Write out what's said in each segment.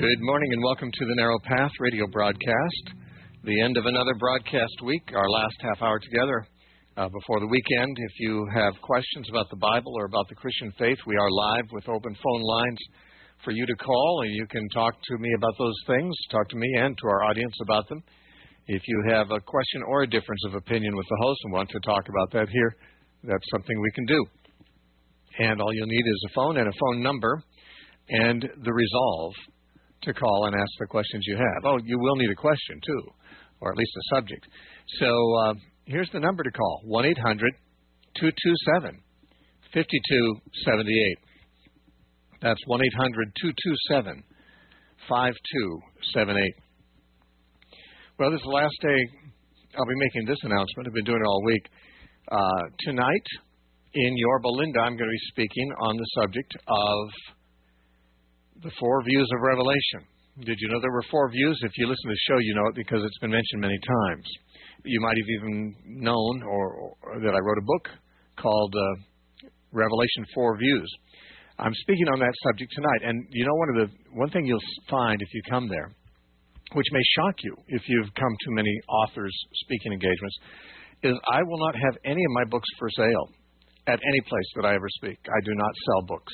Good morning and welcome to the Narrow Path radio broadcast. The end of another broadcast week, our last half hour together before the weekend. If you have questions about the Bible or about the Christian faith, we are live with open phone lines for you to call, and you can talk to me about those things, talk to me and to our audience about them. If you have a question or a difference of opinion with the host and want to talk about that here, that's something we can do. And all you'll need is a phone and a phone number and the resolve to call and ask the questions you have. Oh, you will need a question, too, or at least a subject. So here's the number to call, 1-800-227-5278. That's 1-800-227-5278. Well, this is the last day I'll be making this announcement. I've been doing it all week. Tonight, in Yorba Linda, I'm going to be speaking on the subject of the four views of Revelation. Did you know there were four views? If you listen to the show, you know it because it's been mentioned many times. You might have even known or that I wrote a book called Revelation Four Views. I'm speaking on that subject tonight, and you know one thing you'll find if you come there, which may shock you if you've come to many authors' speaking engagements, is I will not have any of my books for sale at any place that I ever speak. I do not sell books.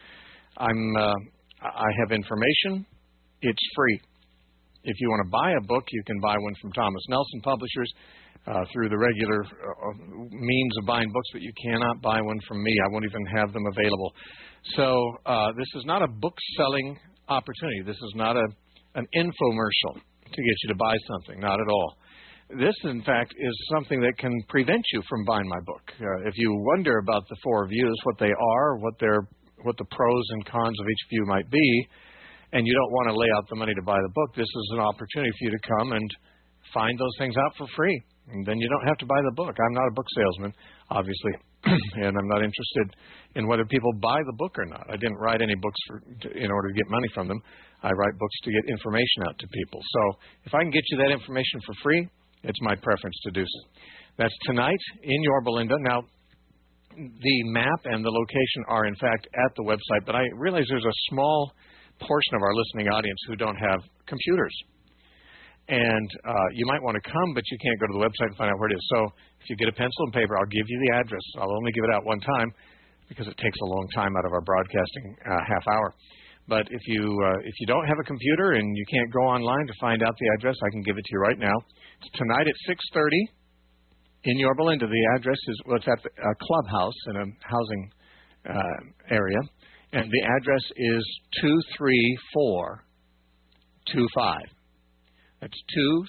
I have information. It's free. If you want to buy a book, you can buy one from Thomas Nelson Publishers through the regular means of buying books, but you cannot buy one from me. I won't even have them available. So this is not a book-selling opportunity. This is not an infomercial to get you to buy something, not at all. This, in fact, is something that can prevent you from buying my book. If you wonder about the four views, what they are, what the pros and cons of each view might be, and you don't want to lay out the money to buy the book, this is an opportunity for you to come and find those things out for free. And then you don't have to buy the book. I'm not a book salesman, obviously, and I'm not interested in whether people buy the book or not. I didn't write any books in order to get money from them. I write books to get information out to people. So if I can get you that information for free, it's my preference to do so. That's tonight in Yorba Linda. Now, the map and the location are, in fact, at the website, but I realize there's a small portion of our listening audience who don't have computers. And you might want to come, but you can't go to the website and find out where it is. So if you get a pencil and paper, I'll give you the address. I'll only give it out one time because it takes a long time out of our broadcasting half hour. But if you don't have a computer and you can't go online to find out the address, I can give it to you right now. It's tonight at 6:30 in Yorba Linda. The address is, well, it's at a clubhouse in a housing area, and the address is 23425. That's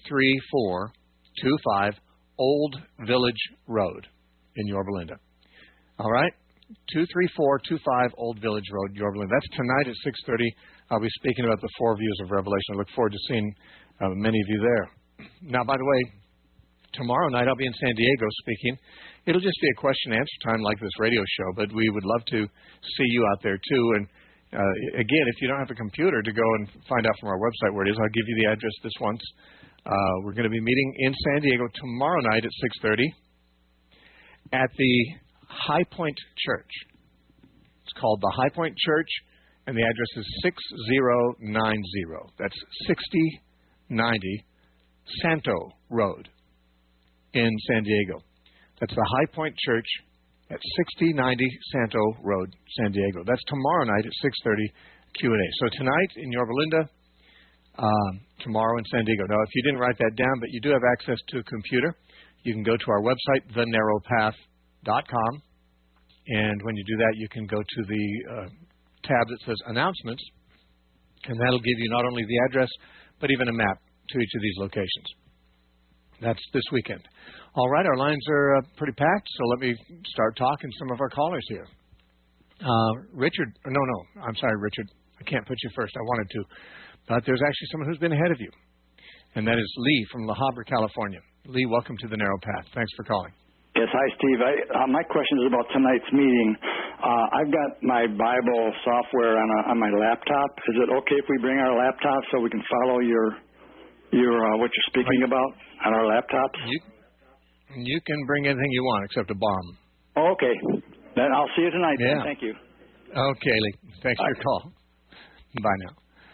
23425 Old Village Road in Yorba Linda. All right? 23425 Old Village Road, Yorba Linda. That's tonight at 6:30. I'll be speaking about the four views of Revelation. I look forward to seeing many of you there. Now, by the way, tomorrow night I'll be in San Diego speaking. It'll just be a question-and-answer time like this radio show, but we would love to see you out there, too. And, again, if you don't have a computer to go and find out from our website where it is, I'll give you the address this once. We're going to be meeting in San Diego tomorrow night at 6:30 at the High Point Church. It's called the High Point Church, and the address is 6090. That's 6090 Santo Road in San Diego. That's the High Point Church at 6090 Santo Road, San Diego. That's tomorrow night at 6:30 Q&A. So tonight in Yorba Linda, tomorrow in San Diego. Now, if you didn't write that down, but you do have access to a computer, you can go to our website, thenarrowpath.com, and when you do that, you can go to the tab that says Announcements, and that'll give you not only the address, but even a map to each of these locations. That's this weekend. All right, our lines are pretty packed, so let me start talking to some of our callers here. Richard, I'm sorry, Richard. I can't put you first. I wanted to. But there's actually someone who's been ahead of you, and that is Lee from La Habra, California. Lee, welcome to the Narrow Path. Thanks for calling. Yes, hi, Steve. My question is about tonight's meeting. I've got my Bible software on my laptop. Is it okay if we bring our laptop so we can follow your what you're speaking about on our laptops? You can bring anything you want except a bomb. Oh, okay. Then I'll see you tonight. Yeah. Thank you. Okay, Lee. Thanks for your call. Bye now.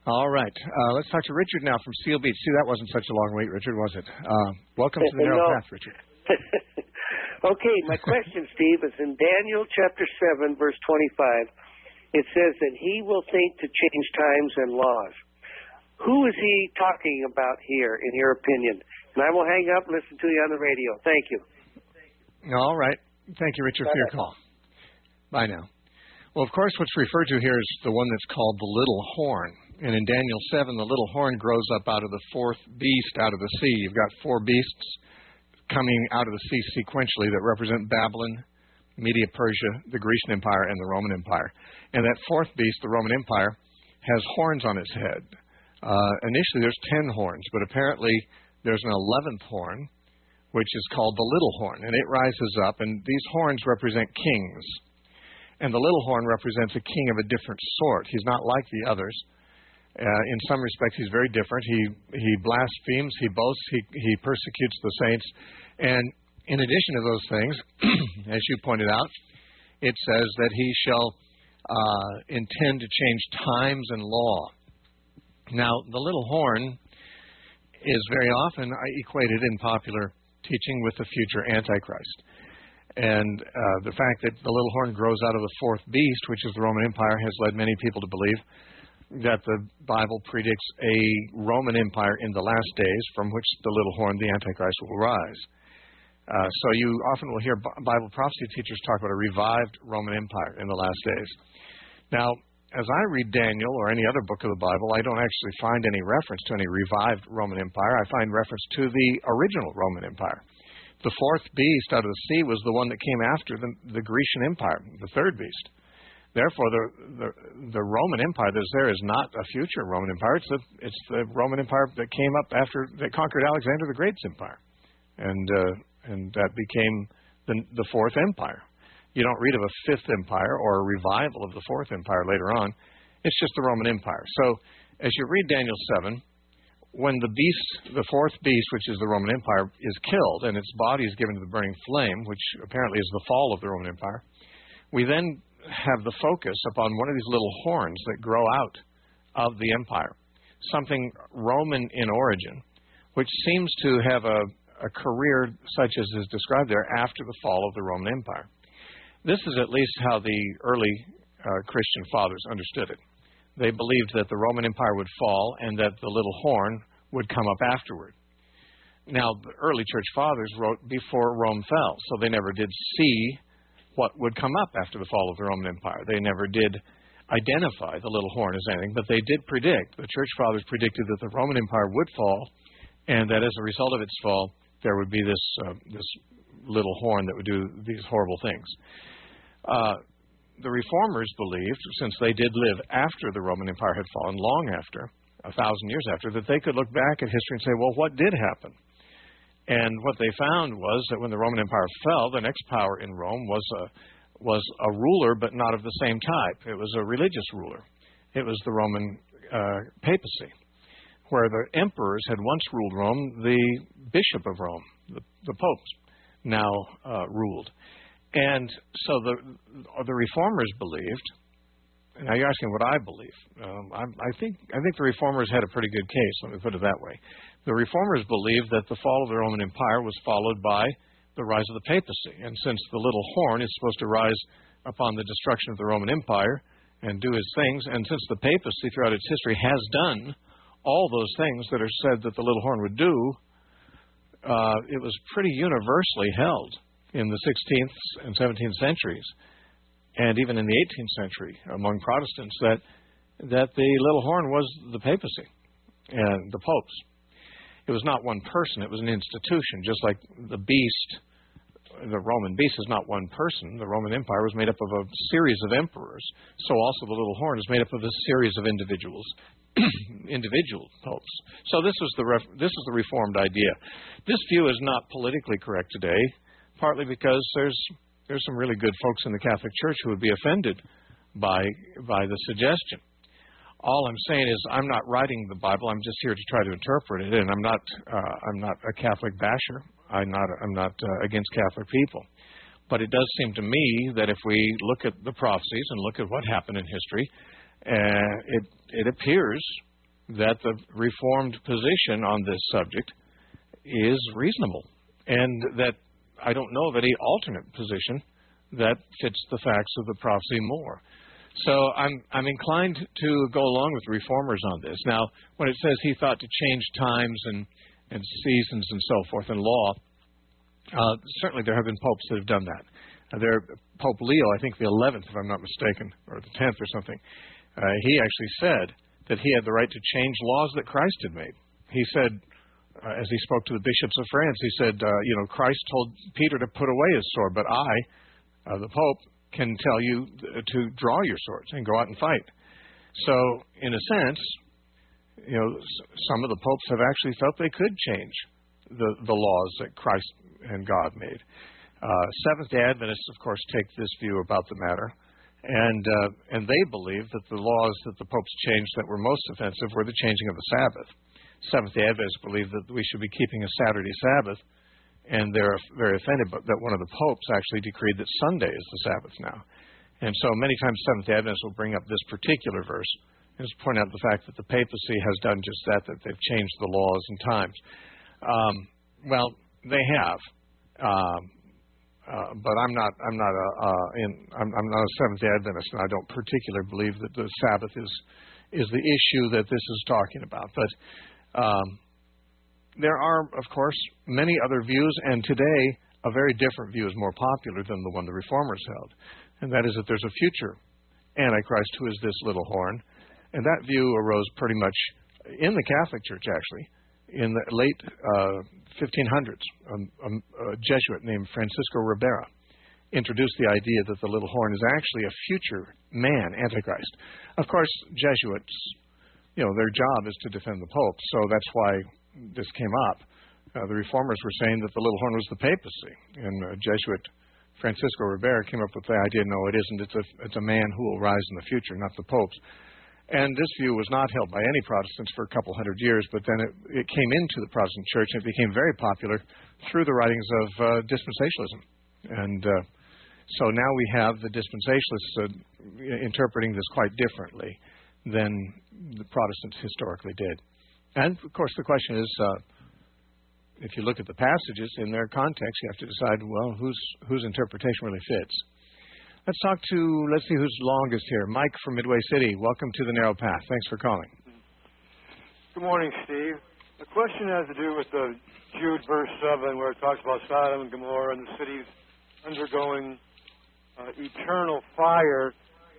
All right. Let's talk to Richard now from Seal Beach. See, that wasn't such a long wait, Richard, was it? Welcome to the Narrow Path, Richard. Okay, my question, Steve, is in Daniel chapter 7, verse 25. It says that he will think to change times and laws. Who is he talking about here, in your opinion? And I will hang up and listen to you on the radio. Thank you. All right. Thank you, Richard, for your call. Bye now. Well, of course, what's referred to here is the one that's called the little horn. And in Daniel 7, the little horn grows up out of the fourth beast out of the sea. You've got four beasts coming out of the sea sequentially that represent Babylon, Media, Persia, the Grecian Empire, and the Roman Empire. And that fourth beast, the Roman Empire, has horns on its head. Initially, there's 10 horns, but apparently there's an 11th horn, which is called the little horn. And it rises up, and these horns represent kings. And the little horn represents a king of a different sort. He's not like the others. In some respects, he's very different. He blasphemes, he boasts, he persecutes the saints. And in addition to those things, as you pointed out, it says that he shall intend to change times and law. Now, the little horn is very often equated in popular teaching with the future Antichrist. And the fact that the little horn grows out of the fourth beast, which is the Roman Empire, has led many people to believe that the Bible predicts a Roman Empire in the last days from which the little horn, the Antichrist, will rise. So you often will hear Bible prophecy teachers talk about a revived Roman Empire in the last days. Now, as I read Daniel or any other book of the Bible, I don't actually find any reference to any revived Roman Empire. I find reference to the original Roman Empire. The fourth beast out of the sea was the one that came after the Grecian Empire, the third beast. Therefore, the Roman Empire that is there is not a future Roman Empire. It's the Roman Empire that came up after that conquered Alexander the Great's empire, and that became the fourth empire. You don't read of a fifth empire or a revival of the fourth empire later on. It's just the Roman Empire. So, as you read Daniel 7, when the fourth beast, which is the Roman Empire, is killed and its body is given to the burning flame, which apparently is the fall of the Roman Empire, we then have the focus upon one of these little horns that grow out of the empire, something Roman in origin, which seems to have a career such as is described there after the fall of the Roman Empire. This is at least how the early Christian fathers understood it. They believed that the Roman Empire would fall and that the little horn would come up afterward. Now, the early church fathers wrote before Rome fell, so they never did see what would come up after the fall of the Roman Empire. They never did identify the little horn as anything, but they did predict, the church fathers predicted that the Roman Empire would fall, and that as a result of its fall, there would be this little horn that would do these horrible things. The Reformers believed, since they did live after the Roman Empire had fallen, long after, 1,000 years after, that they could look back at history and say, well, what did happen? And what they found was that when the Roman Empire fell, the next power in Rome was a ruler, but not of the same type. It was a religious ruler. It was the Roman papacy, where the emperors had once ruled Rome. The bishop of Rome, the popes, now ruled. And so the Reformers believed. Now you're asking what I believe. I think the Reformers had a pretty good case. Let me put it that way. The Reformers believed that the fall of the Roman Empire was followed by the rise of the papacy. And since the little horn is supposed to rise upon the destruction of the Roman Empire and do its things, and since the papacy throughout its history has done all those things that are said that the little horn would do, it was pretty universally held in the 16th and 17th centuries, and even in the 18th century among Protestants, that the little horn was the papacy and the popes. It was not one person, it was an institution, just like the beast, the Roman beast is not one person. The Roman Empire was made up of a series of emperors, so also the little horn is made up of a series of individuals, individual popes. So this is the Reformed idea. This view is not politically correct today, partly because there's some really good folks in the Catholic Church who would be offended by the suggestion. All I'm saying is I'm not writing the Bible. I'm just here to try to interpret it, and I'm not a Catholic basher. I'm not against Catholic people. But it does seem to me that if we look at the prophecies and look at what happened in history, it appears that the Reformed position on this subject is reasonable, and that I don't know of any alternate position that fits the facts of the prophecy more. So I'm inclined to go along with reformers on this. Now, when it says he thought to change times and seasons and so forth in law, certainly there have been popes that have done that. Pope Leo, I think the 11th, if I'm not mistaken, or the 10th or something, he actually said that he had the right to change laws that Christ had made. He said, as he spoke to the bishops of France, he said, Christ told Peter to put away his sword, but I, the Pope, can tell you to draw your swords and go out and fight. So, in a sense, some of the popes have actually felt they could change the laws that Christ and God made. Seventh-day Adventists, of course, take this view about the matter, and they believe that the laws that the popes changed that were most offensive were the changing of the Sabbath. Seventh-day Adventists believe that we should be keeping a Saturday Sabbath, and they're very offended that one of the popes actually decreed that Sunday is the Sabbath now. And so many times Seventh-day Adventists will bring up this particular verse and just point out the fact that the papacy has done just that they've changed the laws and times. Well, they have, but I'm not a Seventh-day Adventist, and I don't particularly believe that the Sabbath is the issue that this is talking about. But there are, of course, many other views, and today a very different view is more popular than the one the Reformers held, and that is that there's a future Antichrist who is this little horn, and that view arose pretty much in the Catholic Church, actually, in the late 1500s. A Jesuit named Francisco Ribera introduced the idea that the little horn is actually a future man, Antichrist. Of course, Jesuits, their job is to defend the Pope, so that's why this came up. The Reformers were saying that the little horn was the papacy, and Jesuit Francisco Ribera came up with the idea, no, it isn't. It's a man who will rise in the future, not the popes. And this view was not held by any Protestants for a couple hundred years, but then it came into the Protestant church, and it became very popular through the writings of dispensationalism. And so now we have the dispensationalists interpreting this quite differently than the Protestants historically did. And, of course, the question is, if you look at the passages in their context, you have to decide, well, whose interpretation really fits. Let's see who's longest here. Mike from Midway City. Welcome to the Narrow Path. Thanks for calling. Good morning, Steve. The question has to do with the Jude verse 7, where it talks about Sodom and Gomorrah and the cities undergoing eternal fire.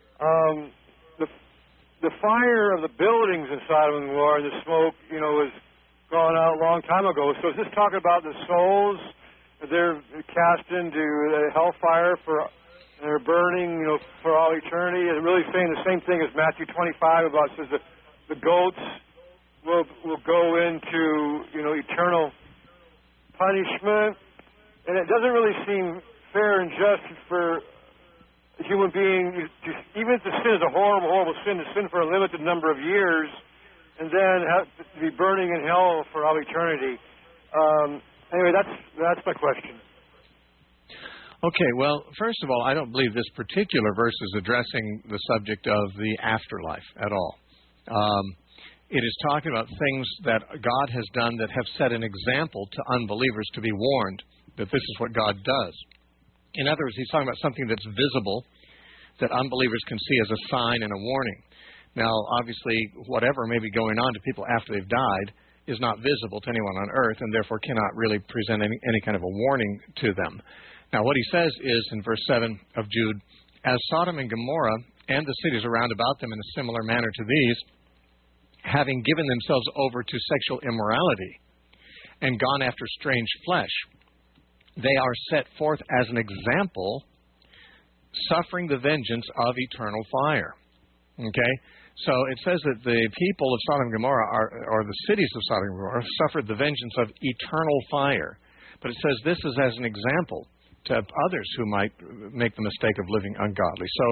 The fire of the buildings in Sodom and Gomorrah and the smoke, was gone out a long time ago. So is this talking about the souls? They're cast into hellfire and they're burning, for all eternity. Is it really saying the same thing as Matthew 25 about says that the goats will go into, eternal punishment? And it doesn't really seem fair and just for a human being, even if the sin is a horrible, horrible sin, to sin for a limited number of years and then have to be burning in hell for all eternity. Anyway, that's my question. Okay, well, first of all, I don't believe this particular verse is addressing the subject of the afterlife at all. It is talking about things that God has done that have set an example to unbelievers to be warned that this is what God does. In other words, he's talking about something that's visible that unbelievers can see as a sign and a warning. Now, obviously, whatever may be going on to people after they've died is not visible to anyone on earth and therefore cannot really present any kind of a warning to them. Now, what he says is in verse 7 of Jude, as Sodom and Gomorrah and the cities around about them in a similar manner to these, having given themselves over to sexual immorality and gone after strange flesh, they are set forth as an example, suffering the vengeance of eternal fire. Okay? So it says that the people of Sodom and Gomorrah, or the cities of Sodom and Gomorrah, suffered the vengeance of eternal fire. But it says this is as an example to others who might make the mistake of living ungodly. So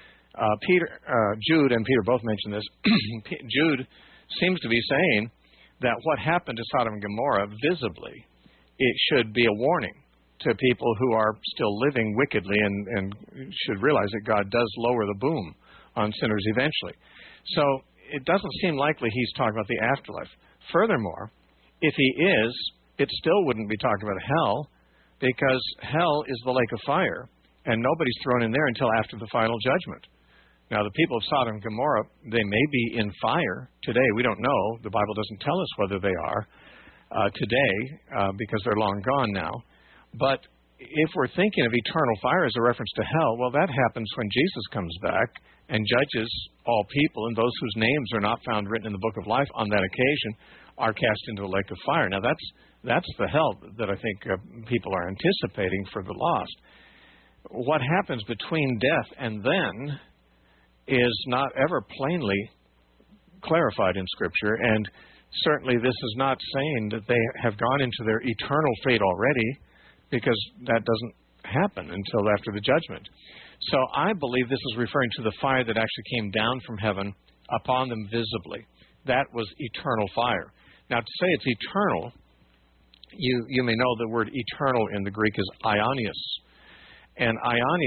Jude and Peter both mentioned this. Jude seems to be saying that what happened to Sodom and Gomorrah visibly, it should be a warning to people who are still living wickedly and should realize that God does lower the boom on sinners eventually. So it doesn't seem likely he's talking about the afterlife. Furthermore, if he is, it still wouldn't be talking about hell, because hell is the lake of fire, and nobody's thrown in there until after the final judgment. Now, the people of Sodom and Gomorrah, they may be in fire today. We don't know. The Bible doesn't tell us whether they are today because they're long gone now. But if we're thinking of eternal fire as a reference to hell, well, that happens when Jesus comes back and judges all people, and those whose names are not found written in the book of life on that occasion are cast into the lake of fire. Now, that's the hell that I think people are anticipating for the lost. What happens between death and then is not ever plainly clarified in Scripture, and certainly this is not saying that they have gone into their eternal fate already, because that doesn't happen until after the judgment. So I believe this is referring to the fire that actually came down from heaven upon them visibly. That was eternal fire. Now, to say it's eternal, you may know the word eternal in the Greek is aionios. And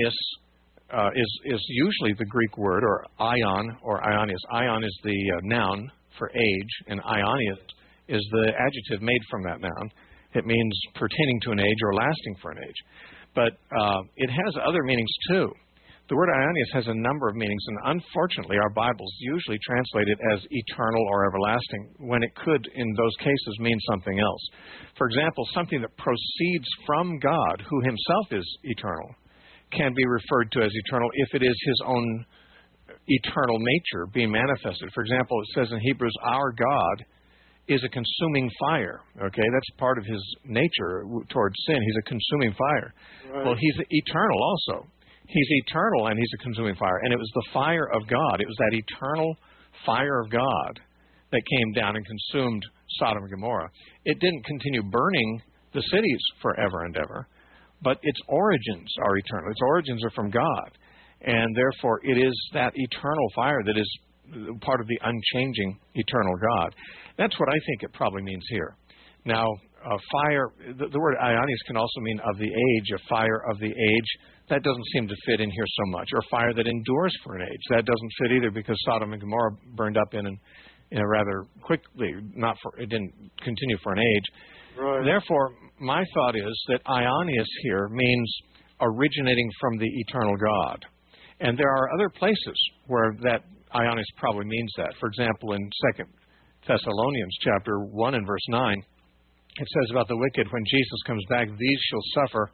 aionios is usually the Greek word, or aion, or aionios. Aion is the noun for age, and aionios is the adjective made from that noun. It means pertaining to an age or lasting for an age. But it has other meanings too. The word aionios has a number of meanings, and unfortunately our Bibles usually translate it as eternal or everlasting, when it could, in those cases, mean something else. For example, something that proceeds from God, who himself is eternal, can be referred to as eternal if it is his own eternal nature being manifested. For example, it says in Hebrews, our God is a consuming fire. Okay, that's part of his nature towards sin. He's a consuming fire. Right. Well, he's eternal also. He's eternal, and he's a consuming fire. And it was the fire of God. It was that eternal fire of God that came down and consumed Sodom and Gomorrah. It didn't continue burning the cities forever and ever, but its origins are eternal. Its origins are from God. And therefore, it is that eternal fire that is part of the unchanging eternal God. That's what I think it probably means here. Now, fire, the word aionios can also mean of the age, a fire of the age. That doesn't seem to fit in here so much. Or fire that endures for an age. That doesn't fit either, because Sodom and Gomorrah burned up in a rather quickly. It didn't continue for an age. Right. Therefore, my thought is that aionios here means originating from the eternal God. And there are other places where that aionios probably means that. For example, in 2 Thessalonians chapter 1 and verse 9, it says about the wicked, when Jesus comes back, these shall suffer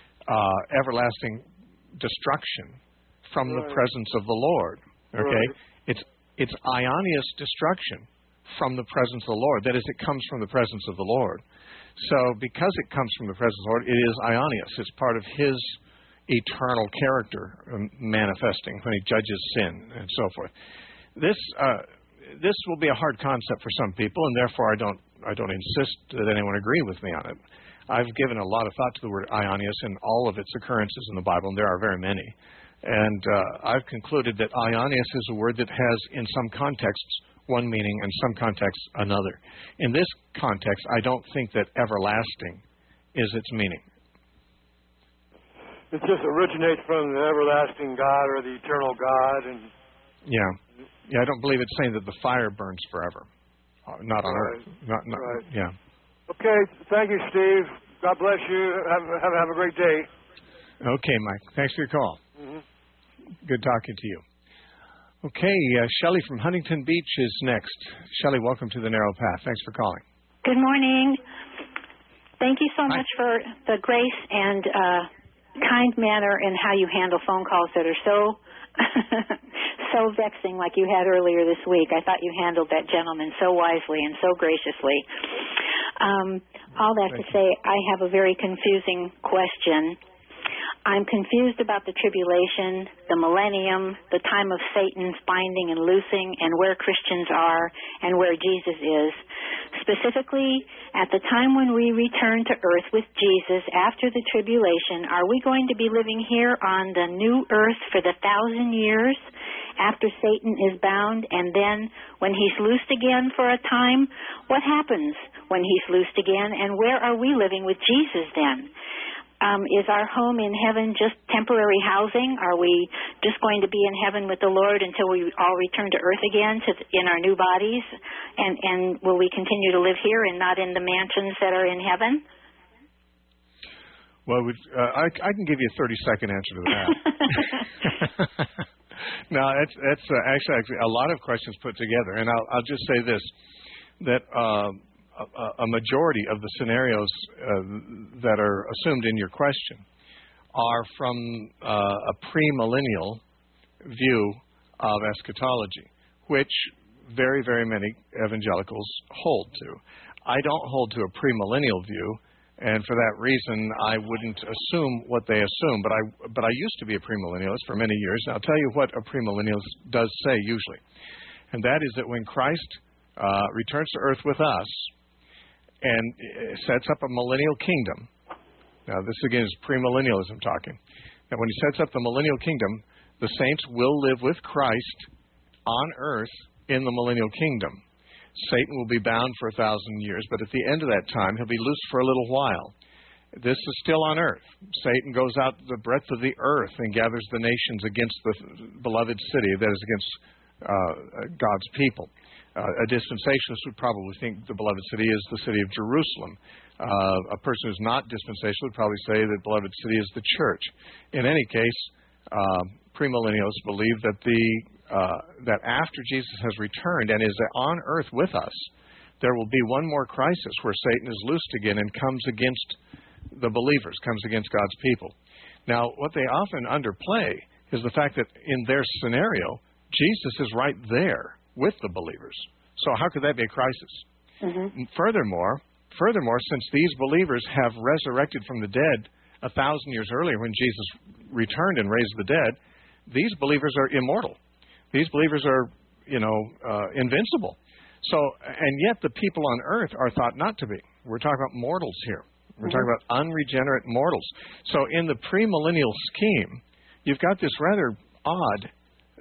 everlasting destruction from the presence of the Lord. Okay? Right. It's aionios destruction from the presence of the Lord. That is, it comes from the presence of the Lord. So because it comes from the presence of the Lord, it is aionios. It's part of his eternal character manifesting when he judges sin and so forth. This will be a hard concept for some people, and therefore I don't insist that anyone agree with me on it. I've given a lot of thought to the word aionios and all of its occurrences in the Bible, and there are very many. And I've concluded that aionios is a word that has, in some contexts, one meaning, and some contexts, another. In this context, I don't think that everlasting is its meaning. It just originates from the everlasting God or the eternal God. And yeah, I don't believe it's saying that the fire burns forever. Not on earth. Not, right. Yeah. Okay. Thank you, Steve. God bless you. Have a great day. Okay, Mike. Thanks for your call. Mm-hmm. Good talking to you. Okay, Shelley from Huntington Beach is next. Shelley, welcome to the Narrow Path. Thanks for calling. Good morning. Thank you so much for the grace and kind manner in how you handle phone calls that are so vexing, like you had earlier this week. I thought you handled that gentleman so wisely and so graciously. All that to say, I have a very confusing question. I'm confused about the tribulation, the millennium, the time of Satan's binding and loosing, and where Christians are and where Jesus is. Specifically, at the time when we return to earth with Jesus after the tribulation, are we going to be living here on the new earth for the 1,000 years after Satan is bound, and then when he's loosed again for a time? What happens when he's loosed again, and where are we living with Jesus then? Is our home in heaven just temporary housing? Are we just going to be in heaven with the Lord until we all return to earth again in our new bodies? And will we continue to live here and not in the mansions that are in heaven? Well, I can give you a 30-second answer to that. No, that's actually a lot of questions put together. And I'll just say this, that a majority of the scenarios that are assumed in your question are from a premillennial view of eschatology, which very, very many evangelicals hold to. I don't hold to a premillennial view, and for that reason, I wouldn't assume what they assume. But I used to be a premillennialist for many years, and I'll tell you what a premillennialist does say usually, and that is that when Christ returns to earth with us and sets up a millennial kingdom. Now, this again is premillennialism talking. That when he sets up the millennial kingdom, the saints will live with Christ on earth in the millennial kingdom. Satan will be bound for 1,000 years, but at the end of that time, he'll be loosed for a little while. This is still on earth. Satan goes out the breadth of the earth and gathers the nations against the beloved city, that is against God's people. A dispensationalist would probably think the beloved city is the city of Jerusalem. A person who's not dispensational would probably say the beloved city is the church. In any case, premillennialists believe that that after Jesus has returned and is on earth with us, there will be one more crisis where Satan is loosed again and comes against the believers, comes against God's people. Now, what they often underplay is the fact that in their scenario, Jesus is right there with the believers. So how could that be a crisis? Mm-hmm. Furthermore, since these believers have resurrected from the dead 1,000 years earlier when Jesus returned and raised the dead, these believers are immortal. These believers are, invincible. So, and yet the people on earth are thought not to be. We're talking about mortals here. We're talking about unregenerate mortals. So in the premillennial scheme, you've got this rather odd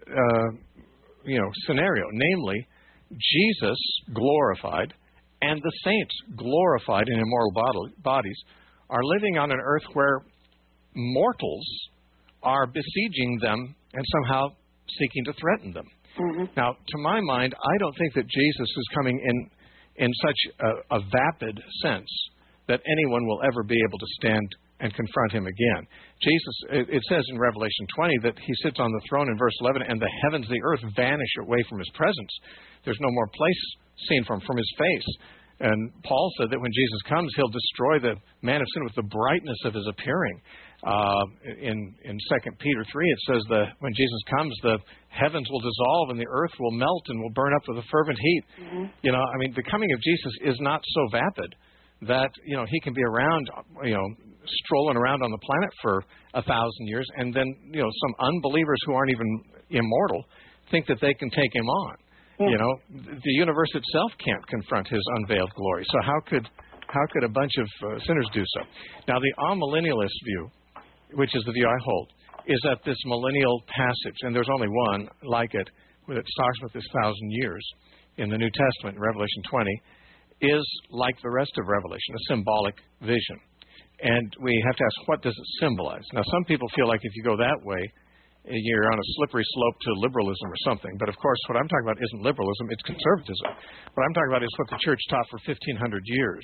scenario, namely Jesus glorified and the saints glorified in immortal bodies are living on an earth where mortals are besieging them and somehow seeking to threaten them. Mm-hmm. Now, to my mind, I don't think that Jesus is coming in such a vapid sense that anyone will ever be able to stand and confront him again. Jesus, it says in Revelation 20 that he sits on the throne in verse 11, and the heavens and the earth vanish away from his presence. There's no more place seen from his face. And Paul said that when Jesus comes, he'll destroy the man of sin with the brightness of his appearing. In 2 Peter 3, it says that when Jesus comes, the heavens will dissolve and the earth will melt and will burn up with a fervent heat. Mm-hmm. The coming of Jesus is not so vapid that, he can be around, strolling around on the planet for 1,000 years, and then, some unbelievers who aren't even immortal think that they can take him on. Mm-hmm. The universe itself can't confront his unveiled glory. So how could a bunch of sinners do so? Now, the amillennialist view, which is the view I hold, is that this millennial passage, and there's only one like it, that talks about this 1,000 years in the New Testament, in Revelation 20, is like the rest of Revelation, a symbolic vision. And we have to ask, what does it symbolize? Now, some people feel like if you go that way, you're on a slippery slope to liberalism or something. But, of course, what I'm talking about isn't liberalism, it's conservatism. What I'm talking about is what the church taught for 1,500 years.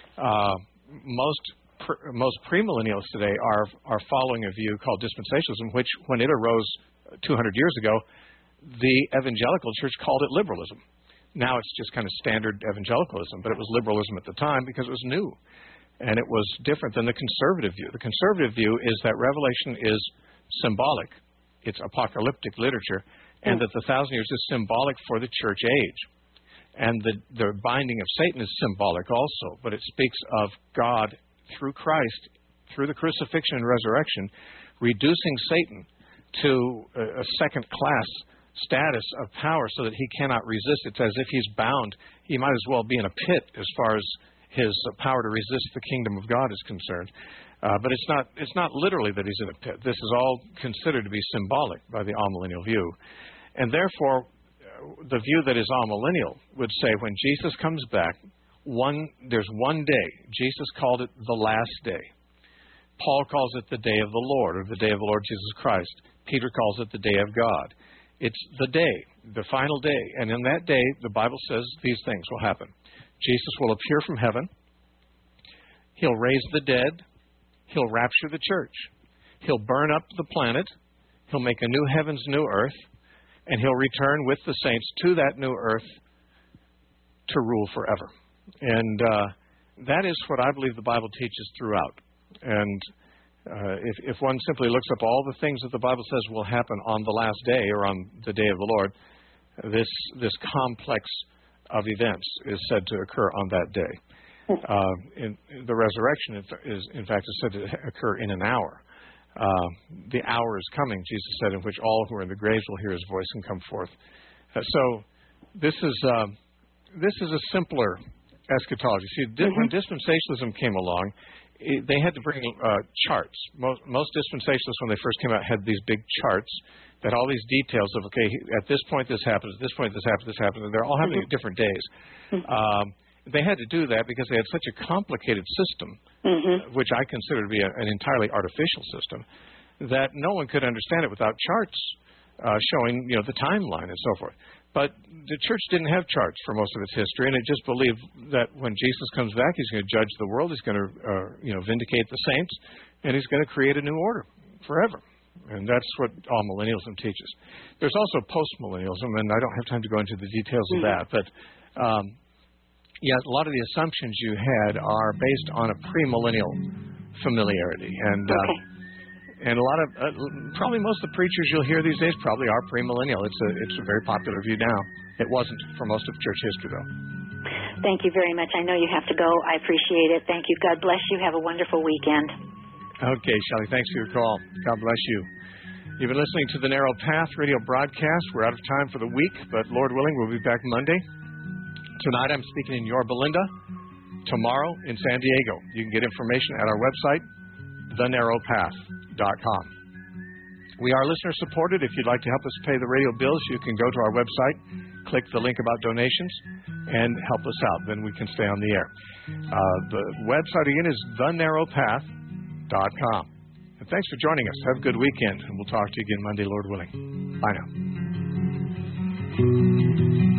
Most premillennials today are following a view called dispensationalism, which, when it arose 200 years ago, the evangelical church called it liberalism. Now it's just kind of standard evangelicalism, but it was liberalism at the time because it was new, and it was different than the conservative view. The conservative view is that Revelation is symbolic. It's apocalyptic literature, and that the 1,000 years is symbolic for the church age. And the binding of Satan is symbolic also, but it speaks of God through Christ, through the crucifixion and resurrection, reducing Satan to a second-class status of power so that he cannot resist. It's as if he's bound. He might as well be in a pit as far as his power to resist the kingdom of God is concerned. But it's not literally that he's in a pit. This is all considered to be symbolic by the amillennial view. And therefore, the view that is amillennial would say when Jesus comes back, there's one day. Jesus called it the last day. Paul calls it the day of the Lord, or the day of the Lord Jesus Christ. Peter calls it the day of God. It's the day, the final day. And in that day, the Bible says these things will happen. Jesus will appear from heaven. He'll raise the dead. He'll rapture the church. He'll burn up the planet. He'll make a new heavens, new earth. And he'll return with the saints to that new earth to rule forever. And that is what I believe the Bible teaches throughout. And if one simply looks up all the things that the Bible says will happen on the last day or on the day of the Lord, this complex of events is said to occur on that day. In the resurrection is in fact is said to occur in an hour. The hour is coming, Jesus said, in which all who are in the graves will hear his voice and come forth. So this is a simpler eschatology. See, when dispensationalism came along, they had to bring charts. Most dispensationalists, when they first came out, had these big charts that all these details of, okay, at this point this happens, at this point this happens, and they're all happening at different days. They had to do that because they had such a complicated system, which I consider to be an entirely artificial system, that no one could understand it without charts showing, the timeline and so forth. But the church didn't have charts for most of its history, and it just believed that when Jesus comes back, he's going to judge the world, he's going to vindicate the saints, and he's going to create a new order forever. And that's what all millennialism teaches. There's also postmillennialism, and I don't have time to go into the details of that, but a lot of the assumptions you had are based on a premillennial familiarity. And a lot of, probably most of the preachers you'll hear these days probably are premillennial. It's a very popular view now. It wasn't for most of church history, though. Thank you very much. I know you have to go. I appreciate it. Thank you. God bless you. Have a wonderful weekend. Okay, Shelley, thanks for your call. God bless you. You've been listening to the Narrow Path radio broadcast. We're out of time for the week, but Lord willing, we'll be back Monday. Tonight I'm speaking in Yorba Linda. Tomorrow in San Diego. You can get information at our website, thenarrowpath.com. We are listener supported. If you'd like to help us pay the radio bills, you can go to our website, click the link about donations, and help us out. Then we can stay on the air. The website again is thenarrowpath.com. And thanks for joining us. Have a good weekend, and we'll talk to you again Monday, Lord willing. Bye now.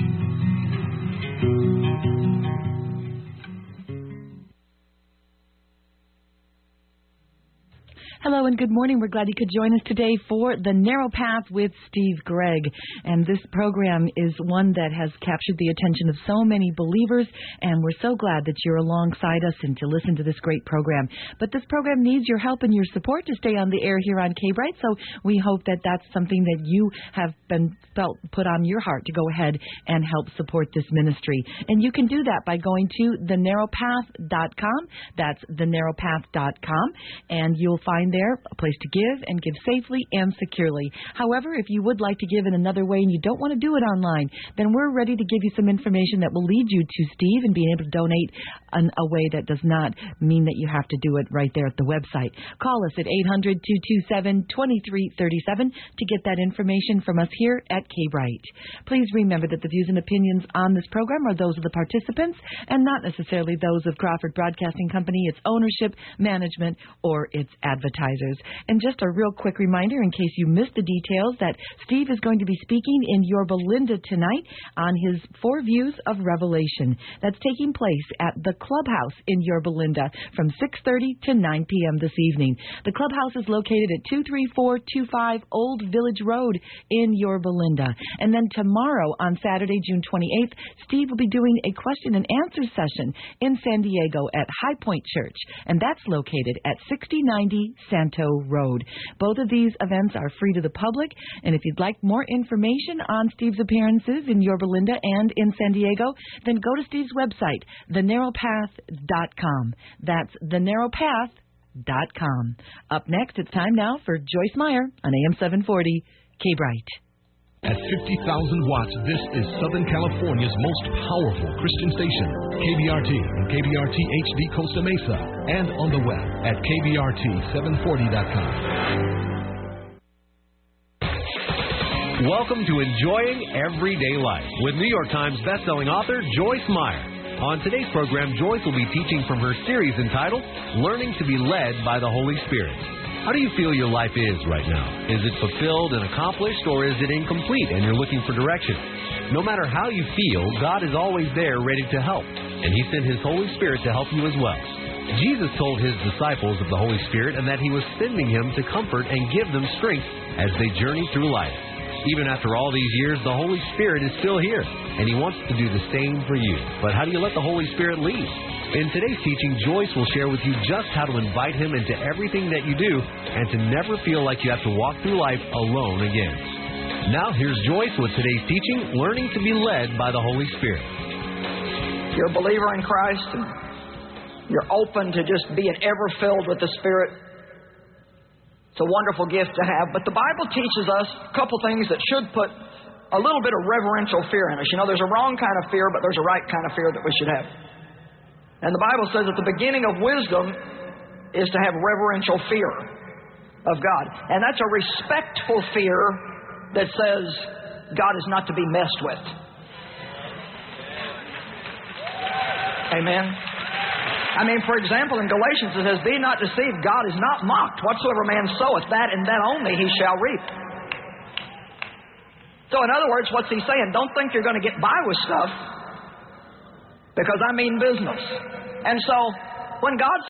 Hello and good morning. We're glad you could join us today for The Narrow Path with Steve Gregg. And this program is one that has captured the attention of so many believers, and we're so glad that you're alongside us and to listen to this great program. But this program needs your help and your support to stay on the air here on K-Bright, so we hope that that's something that you have been put on your heart to go ahead and help support this ministry. And you can do that by going to thenarrowpath.com. That's thenarrowpath.com, and you'll find there a place to give and give safely and securely. However, if you would like to give in another way and you don't want to do it online, then we're ready to give you some information that will lead you to Steve and being able to donate in a way that does not mean that you have to do it right there at the website. Call us at 800-227-2337 to get that information from us here at K-Bright. Please remember that the views and opinions on this program are those of the participants and not necessarily those of Crawford Broadcasting Company, its ownership, management, or its advertisers. And just a real quick reminder, in case you missed the details, that Steve is going to be speaking in Yorba Linda tonight on his 4 Views of Revelation. That's taking place at the Clubhouse in Yorba Linda from 6:30 to 9 p.m. this evening. The Clubhouse is located at 23425 Old Village Road in Yorba Linda. And then tomorrow, on Saturday, June 28th, Steve will be doing a question and answer session in San Diego at High Point Church, and that's located at 6090 Santo Road. Both of these events are free to the public, and if you'd like more information on Steve's appearances in Yorba Linda and in San Diego, then go to Steve's website, thenarrowpath.com. That's thenarrowpath.com. Up next, it's time now for Joyce Meyer on AM 740, K-Bright. At 50,000 watts, this is Southern California's most powerful Christian station, KBRT and KBRT HD Costa Mesa, and on the web at kbrt740.com. Welcome to Enjoying Everyday Life with New York Times bestselling author Joyce Meyer. On today's program, Joyce will be teaching from her series entitled, Learning to be Led by the Holy Spirit. How do you feel your life is right now? Is it fulfilled and accomplished, or is it incomplete and you're looking for direction? No matter how you feel, God is always there ready to help, and He sent His Holy Spirit to help you as well. Jesus told His disciples of the Holy Spirit and that He was sending Him to comfort and give them strength as they journey through life. Even after all these years, the Holy Spirit is still here, and He wants to do the same for you. But how do you let the Holy Spirit lead? In today's teaching, Joyce will share with you just how to invite Him into everything that you do and to never feel like you have to walk through life alone again. Now, here's Joyce with today's teaching, Learning to be Led by the Holy Spirit. You're a believer in Christ, and you're open to just being ever filled with the Spirit. It's a wonderful gift to have. But the Bible teaches us a couple things that should put a little bit of reverential fear in us. You know, there's a wrong kind of fear, but there's a right kind of fear that we should have. And the Bible says that the beginning of wisdom is to have reverential fear of God. And that's a respectful fear that says God is not to be messed with. Amen. I mean, for example, in Galatians it says, be not deceived, God is not mocked. Whatsoever man soweth, that and that only he shall reap. So in other words, what's he saying? Don't think you're going to get by with stuff, because I mean business. And so when God